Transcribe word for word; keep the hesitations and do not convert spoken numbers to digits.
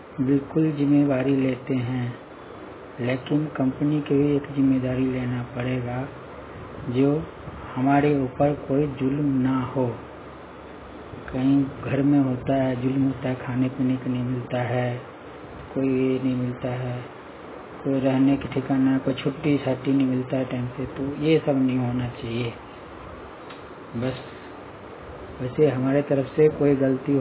बिल्कुल जिम्मेवारी लेते हैं, लेकिन कंपनी को भी एक जिम्मेदारी लेना पड़ेगा जो हमारे ऊपर कोई जुल्म ना हो। कहीं घर में होता है, जुल्म होता है, खाने पीने को नहीं मिलता है, कोई ये नहीं मिलता है, कोई रहने की ठिकाना, कोई छुट्टी छाट्टी नहीं मिलता है टाइम से, तो ये सब नहीं होना चाहिए। बस वैसे हमारे तरफ से कोई गलती